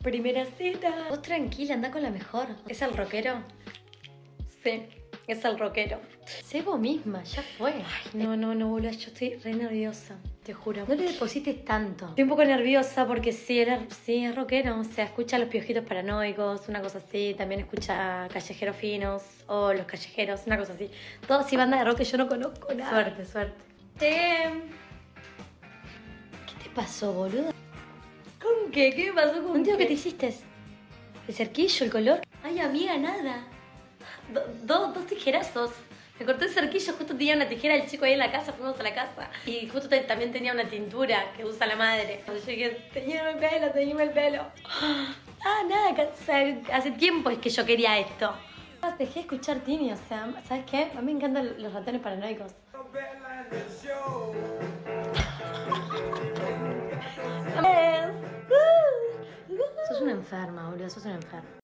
Primera cita. Vos tranquila, anda con la mejor. ¿Es el rockero? Sí, es el rockero. Sé vos misma, ya fue. Ay, no, boludo, yo estoy re nerviosa, te juro. No le deposites tanto. Estoy un poco nerviosa porque sí, es rockero. O sea, escucha Los Piojitos Paranoicos, una cosa así. También escucha Callejeros Finos o Los Callejeros, una cosa así. Todo así, banda de rock que yo no conozco nada. Suerte. ¿Qué te pasó, boludo? ¿Con qué? ¿Qué me pasó con qué? ¿Qué te hiciste? ¿El cerquillo, el color? Ay, amiga, nada. Dos tijerazos. Me corté el cerquillo, justo tenía una tijera el chico ahí en la casa, fuimos a la casa. Y justo también tenía una tintura que usa la madre. Yo dije, teñime el pelo. Ah, nada, o sea, hace tiempo es que yo quería esto. Dejé de escuchar Tini, o sea, ¿sabes qué? A mí me encantan los ratones paranoicos. Sos una enferma, boludo, sos una enferma.